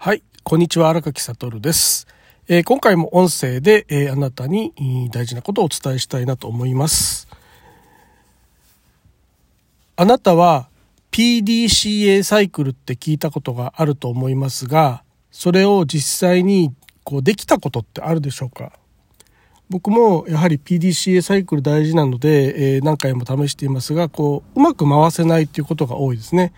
はい、こんにちは、荒垣悟です。今回も音声で、あなたに大事なことをお伝えしたいなと思います。あなたは PDCA サイクルって聞いたことがあると思いますが、それを実際にできたことってあるでしょうか？僕もやはり PDCA サイクル大事なので、何回も試していますが、うまく回せないということが多いですね。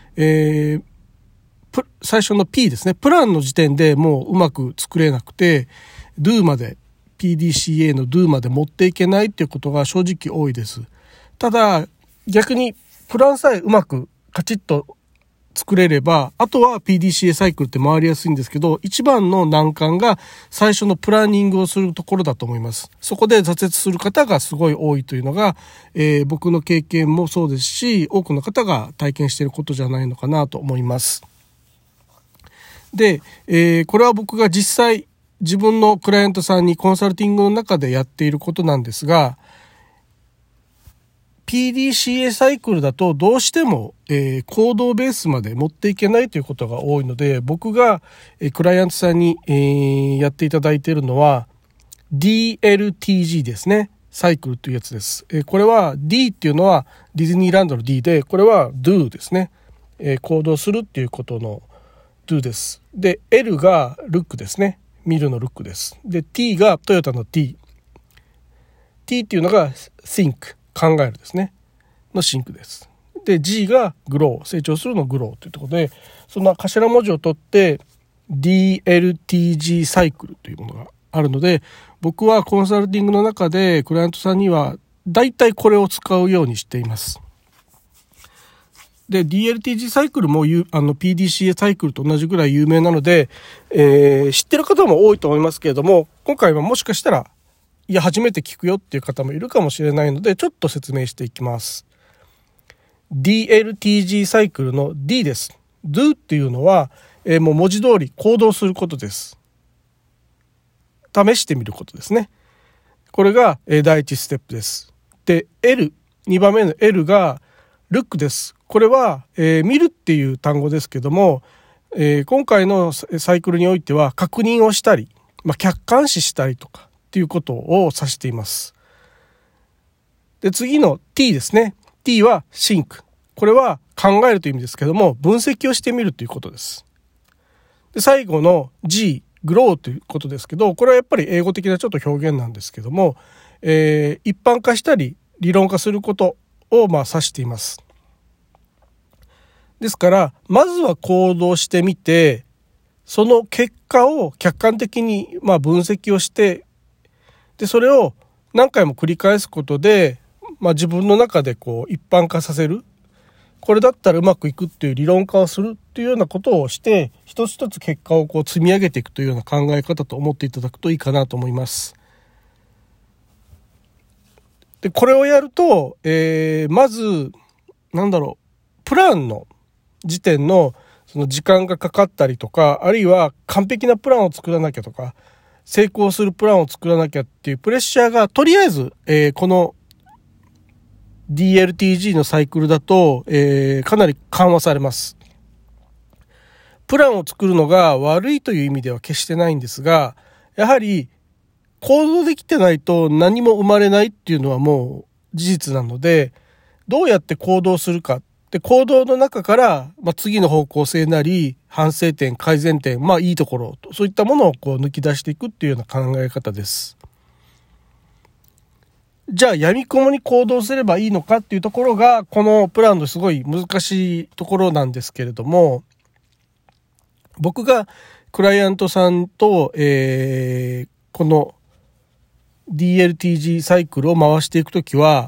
最初の P ですね。プランの時点でもううまく作れなくて、Do まで、PDCA の Do まで持っていけないっていうことが正直多いです。ただ、逆にプランさえうまくカチッと作れれば、あとは PDCA サイクルって回りやすいんですけど、一番の難関が最初のプランニングをするところだと思います。そこで挫折する方がすごい多いというのが、僕の経験もそうですし、多くの方が体験していることじゃないのかなと思います。で、これは僕が実際自分のクライアントさんにコンサルティングの中でやっていることなんですが、PDCA サイクルだとどうしても、行動ベースまで持っていけないということが多いので、僕が、クライアントさんに、やっていただいているのは DLTG ですね。サイクルというやつです。これは D っていうのはディズニーランドの D で、これは Do ですね。行動するっていうことのDo です。で、L が Look ですね。見るの Look です。で、T がトヨタの T。T っていうのが Think。考えるですね。のシンクです。で、G が Grow。成長するの Grow というところで、そんな頭文字を取って DLTG サイクルというものがあるので、僕はコンサルティングの中でクライアントさんには大体これを使うようにしています。で、DLTG サイクルもPDCA サイクルと同じぐらい有名なので、知ってる方も多いと思いますけれども、今回はもしかしたら初めて聞くよっていう方もいるかもしれないので、ちょっと説明していきます。DLTG サイクルの D です。Do っていうのは、もう文字通り行動することです。試してみることですね。これが、第一ステップです。で、2番目の L が Look です。これは、見るっていう単語ですけども、今回のサイクルにおいては確認をしたり、客観視したりとかっていうことを指しています。で、次の T ですね。T は Think。これは考えるという意味ですけども、分析をしてみるということです。で、最後の G、Grow ということですけど、これはやっぱり英語的なちょっと表現なんですけども、一般化したり理論化することを指しています。ですから、まずは行動してみて、その結果を客観的に分析をして、で、それを何回も繰り返すことで、自分の中で一般化させる。これだったらうまくいくっていう理論化をするっていうようなことをして、一つ一つ結果を積み上げていくというような考え方と思っていただくといいかなと思います。で、これをやると、まず、プランの時点のその時間がかかったりとか、あるいは完璧なプランを作らなきゃとか、成功するプランを作らなきゃっていうプレッシャーがとりあえず、この DLTG のサイクルだと、かなり緩和されます。プランを作るのが悪いという意味では決してないんですが、やはり行動できてないと何も生まれないっていうのはもう事実なので、どうやって行動するか。で、行動の中から、次の方向性なり、反省点、改善点、いいところ、そういったものを抜き出していくっていうような考え方です。じゃあ、闇雲に行動すればいいのかっていうところが、このプランのすごい難しいところなんですけれども、僕がクライアントさんと、この DLTG サイクルを回していくときは、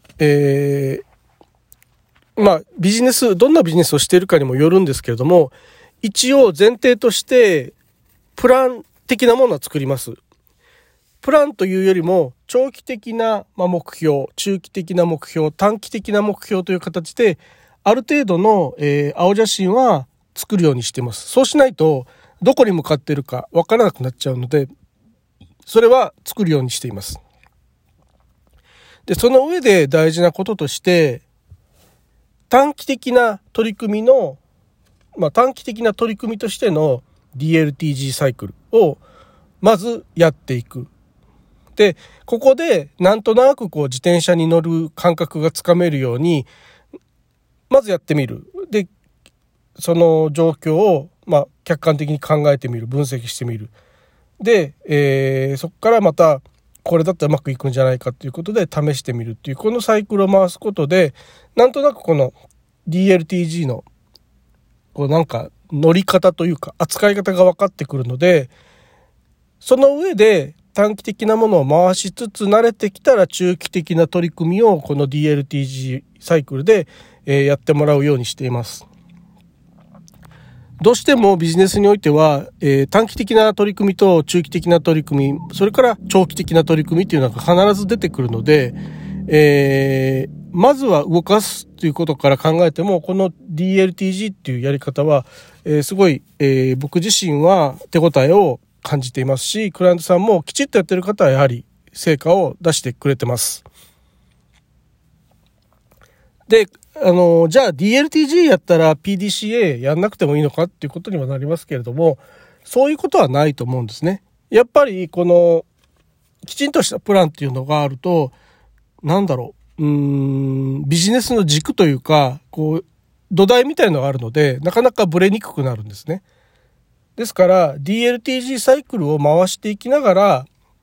どんなビジネスをしているかにもよるんですけれども、一応前提としてプラン的なものは作ります。プランというよりも長期的な目標、中期的な目標、短期的な目標という形である程度の青写真は作るようにしています。そうしないとどこに向かっているかわからなくなっちゃうので、それは作るようにしています。で、その上で大事なこととして、短期的な取り組みとしての DLTG サイクルをまずやっていく。で、ここでなんとなく自転車に乗る感覚がつかめるように、まずやってみる。で、その状況を客観的に考えてみる、分析してみる。で、そこからまたこれだったらうまくいくんじゃないかということで試してみるっていう、このサイクルを回すことで、なんとなくこの DLTG のなんか乗り方というか扱い方が分かってくるので、その上で短期的なものを回しつつ慣れてきたら中期的な取り組みをこの DLTG サイクルでやってもらうようにしています。どうしてもビジネスにおいては短期的な取り組みと中期的な取り組み、それから長期的な取り組みというのが必ず出てくるので、まずは動かすということから考えても、この DLTG っていうやり方はすごい僕自身は手応えを感じていますし、クライアントさんもきちっとやってる方はやはり成果を出してくれてます。で、じゃあ DLTG やったら PDCA やんなくてもいいのかっていうことにはなりますけれども、そういうことはないと思うんですね。やっぱりこのきちんとしたプランっていうのがあると、ビジネスの軸というか、土台みたいのがあるので、なかなかブレにくくなるんですね。ですから DLTG サイクルを回していきながら、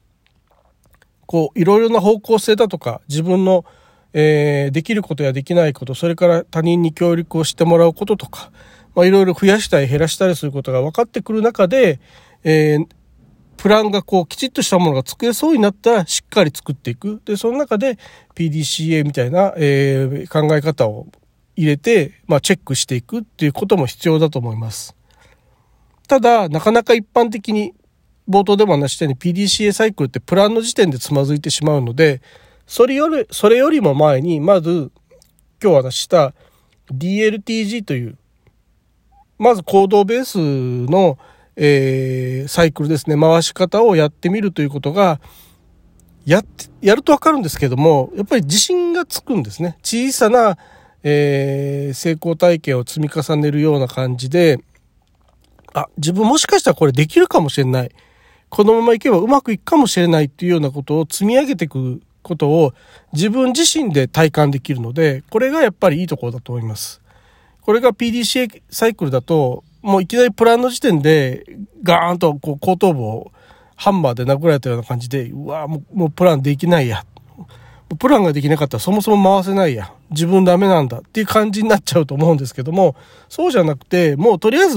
いろいろな方向性だとか、自分の、できることやできないこと、それから他人に協力をしてもらうこととか、いろいろ増やしたり減らしたりすることが分かってくる中で、プランがきちっとしたものが作れそうになったらしっかり作っていく。で、その中で PDCA みたいな、考え方を入れて、チェックしていくっていうことも必要だと思います。ただ、なかなか一般的に冒頭でも話したように PDCA サイクルってプランの時点でつまずいてしまうので、それよりも前に、まず今日話した DLTG という、まず行動ベースのサイクルですね、回し方をやってみるということがやると分かるんですけども、やっぱり自信がつくんですね。小さな、成功体験を積み重ねるような感じで、自分もしかしたらこれできるかもしれない、このままいけばうまくいくかもしれないっていうようなことを積み上げていくことを自分自身で体感できるので、これがやっぱりいいところだと思います。これが PDCA サイクルだと、もういきなりプランの時点でガーンと後頭部をハンマーで殴られたような感じで、もうプランできないや、プランができなかったらそもそも回せないや、自分ダメなんだっていう感じになっちゃうと思うんですけども、そうじゃなくて、もうとりあえず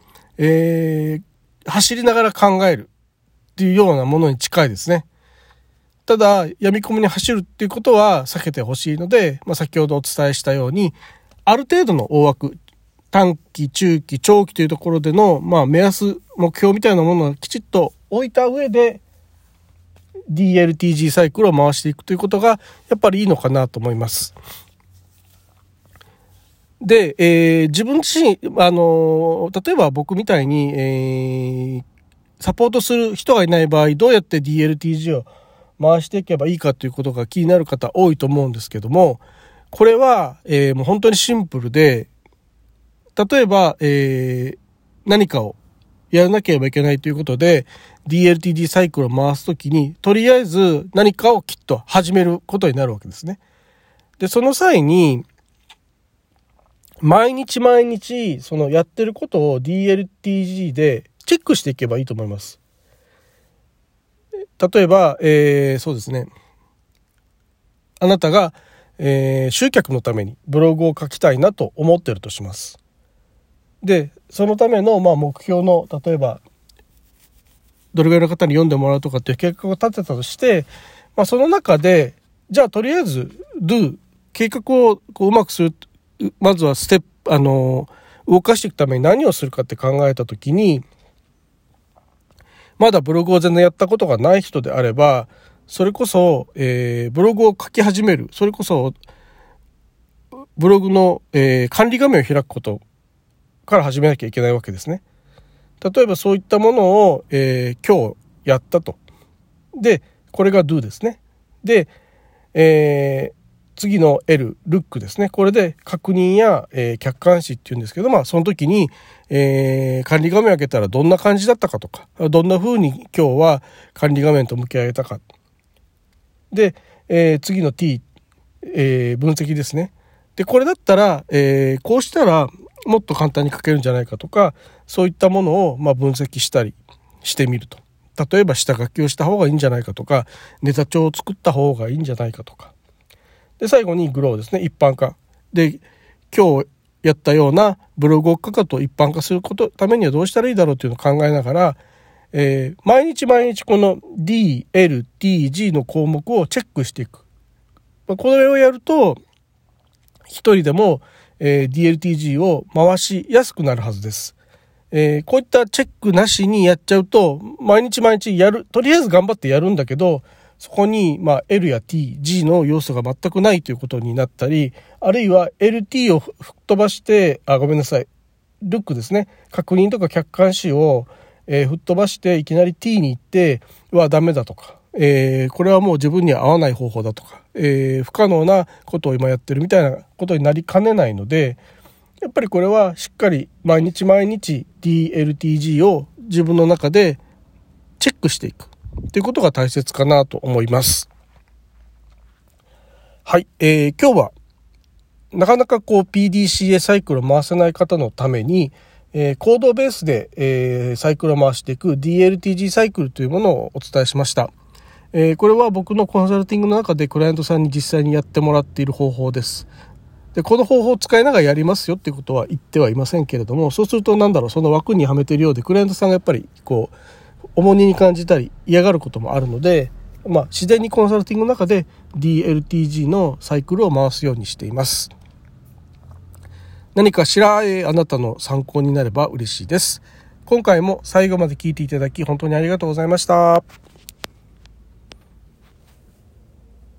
走りながら考えるっていうようなものに近いですね。ただ闇雲に走るっていうことは避けてほしいので、先ほどお伝えしたように、ある程度の大枠、短期、中期、長期というところでの、目安、目標みたいなものをきちっと置いた上で DLTG サイクルを回していくということがやっぱりいいのかなと思います。で、自分自身、例えば僕みたいに、サポートする人がいない場合、どうやって DLTG を回していけばいいかということが気になる方多いと思うんですけども、これは、もう本当にシンプルで、例えば、何かをやらなければいけないということで DLTG サイクルを回すときに、とりあえず何かをきっと始めることになるわけですね。で、その際に毎日そのやってることを DLTG でチェックしていけばいいと思います。例えば、そうですね、あなたが、集客のためにブログを書きたいなと思ってるとします。で、そのための目標の、例えばどれぐらいの方に読んでもらうとかっていう計画を立てたとして、その中でじゃあとりあえず Do 計画をうまくする、まずはステップ、動かしていくために何をするかって考えたときに、まだブログを全然やったことがない人であれば、それこそ、ブログを書き始める、それこそブログの、管理画面を開くことから始めなきゃいけないわけですね。例えばそういったものを、今日やったと。で、これが Do ですね。で、 次の L、ルックですね。これで確認や、客観視っていうんですけど、その時に、管理画面を開けたらどんな感じだったかとか、どんな風に今日は管理画面と向き合えたか。で、次の T、分析ですね。で、これだったら、こうしたらもっと簡単に書けるんじゃないかとか、そういったものを分析したりしてみると。例えば下書きをした方がいいんじゃないかとか、ネタ帳を作った方がいいんじゃないかとか。で、最後にグローですね。一般化。で、今日やったようなブログを書くと一般化するためにはどうしたらいいだろうっていうのを考えながら、毎日この D、L、T、G の項目をチェックしていく。これをやると、一人でも、DLTG を回しやすくなるはずです。こういったチェックなしにやっちゃうと、毎日やる、とりあえず頑張ってやるんだけど、そこにL や T、G の要素が全くないということになったり、あるいは LT を吹っ飛ばして、ごめんなさい、ルックですね、確認とか客観視を、吹っ飛ばしていきなり T に行ってダメだとか、これはもう自分には合わない方法だとか、不可能なことを今やってるみたいなことになりかねないので、やっぱりこれはしっかり毎日 DLTG を自分の中でチェックしていくということが大切かなと思います。はい、今日はなかなかPDCA サイクルを回せない方のために、コードベースで、サイクルを回していく DLTG サイクルというものをお伝えしました。これは僕のコンサルティングの中でクライアントさんに実際にやってもらっている方法です。で、この方法を使いながらやりますよっていうことは言ってはいませんけれども、そうするとその枠にはめているようでクライアントさんがやっぱり重荷に感じたり嫌がることもあるので、自然にコンサルティングの中で DLTG のサイクルを回すようにしています。何かしら、あなたの参考になれば嬉しいです。今回も最後まで聞いていただき本当にありがとうございました。